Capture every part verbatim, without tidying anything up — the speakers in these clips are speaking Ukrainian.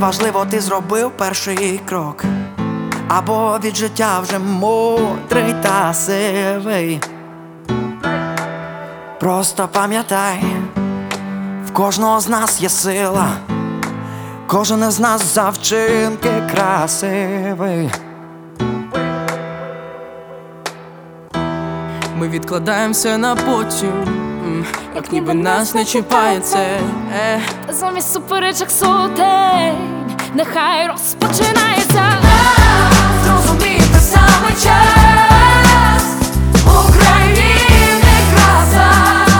неважливо, ти зробив перший крок, або від життя вже мудрий та сивий. Просто пам'ятай, в кожного з нас є сила, кожен із нас за вчинки красивий. Ми відкладаємося на потім, як ніби нас не чіпає це. Та замість суперечок сутень нехай розпочинається. Зрозуміти саме час, України краса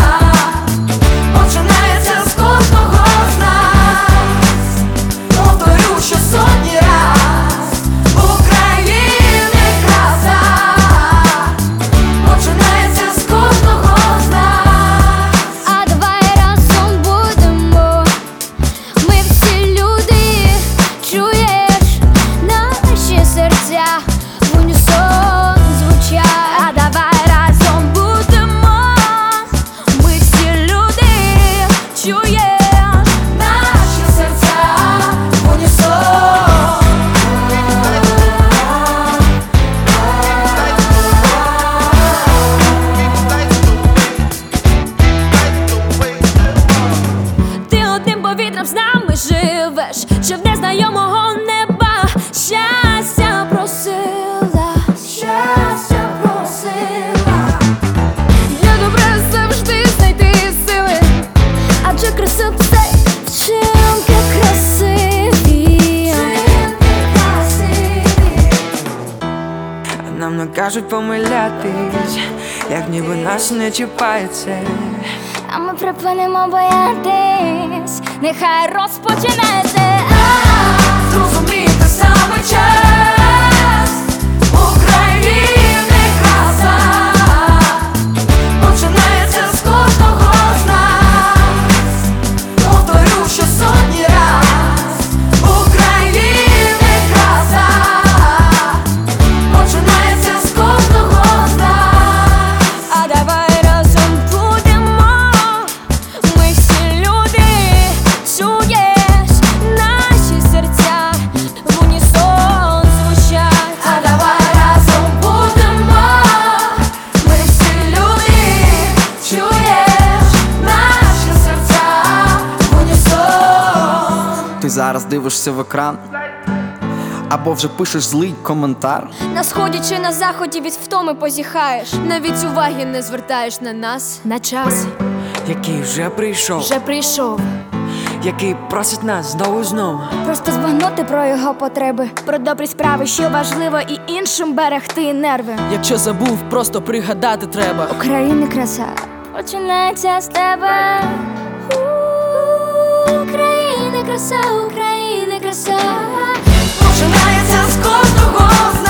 починається з кожного з нас. Повторю ще сотні раз, України краса починається з кожного з нас. А давай разом будемо, ми всі люди, чуєш, наші серця в унісон звучать. А давай разом будемо, ми всі люди, чуєш, Наші серця в унісон. ти одним повітрям з нами живеш, що в незнайомого неба щастя просила, щастя просила. Для добра завжди знайти сили, адже краса це вчинки красиві. Нам не кажуть помилятись, як ніби нас не чіпається. А ми припинимо боятись, нехай розпочнеться. Зрозуміти саме час, України краса починається з кожного з нас. Повторю ще сотні раз, України краса починається з кожного з нас. А давай разом будемо, ми всі люди, чуєш, наші серця в унісон звучать. А давай разом будемо, ми всі люди, чуєш, наші серця в унісон. Ти зараз дивишся в екран, або вже пишеш злий коментар. На сході чи на заході від втоми позіхаєш, навіть уваги не звертаєш на нас, на час Який вже прийшов, вже прийшов. який просить нас знову і знову. Просто збагнути про його потреби, про добрі справи, що важливо, і іншим берегти нерви. Якщо забув, просто пригадати треба. України краса починається з тебе. України краса, України краса. Починається з кожного з